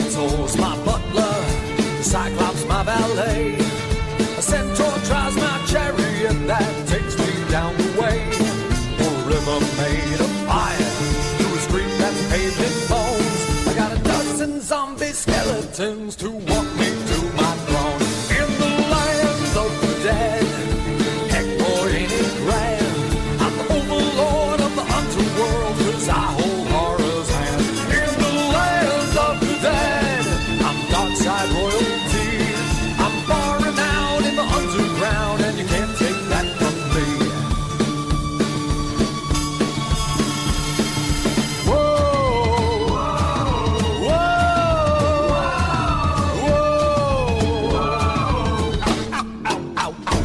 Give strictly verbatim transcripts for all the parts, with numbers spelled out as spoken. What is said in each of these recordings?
Skeletor's my butler, the Cyclops my valet. A centaur drives my chariot that takes me down the way. A river made of fire, through a street that's paved in bones. I got a dozen zombie skeletons to walk me to my throne. In the land of the dead, heck boy ain't it grand. I'm the overlord of the underworld, 'cause I hold horror's hand. In the land of the dead, I'm Darkside royalty. I'm far renowned in the underground, and you can't take that from me. Whoa, whoa, whoa, ow, ow, ow, ow.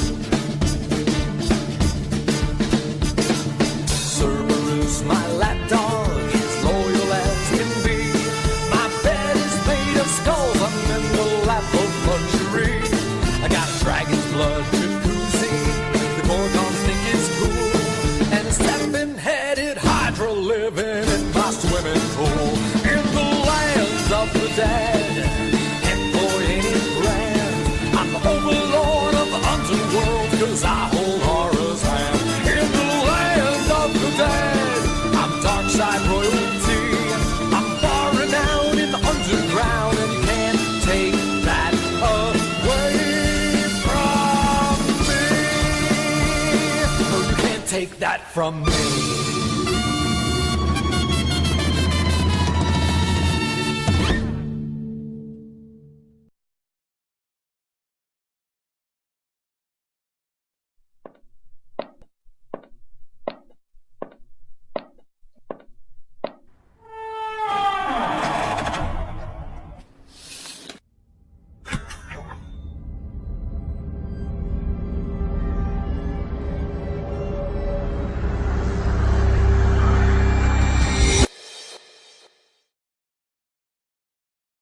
Cerberus, my lapdog, as loyal as can be. My bed is made of skulls, I'm in the lap of luxury. I got a dragon's blood jacuzzi, the Gorgons think it's cool, and a seven-headed hydra living in my swimming pool. In the land of the dead, heck boy ain't it grand. I'm the overlord of the underworld, 'cause I hold horror's hand. In the land of the dead, I'm Darkside royalty. I'm far renowned in the underground, and you can't take that away from me. No, you can't take that from me.